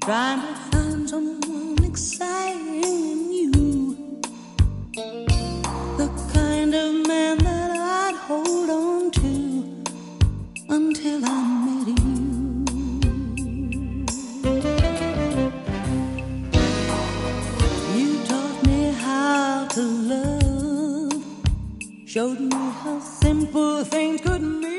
trying to find someone exciting in you, the kind of man that I'd hold on to until I met you. You taught me how to love, showed me how simple things could be.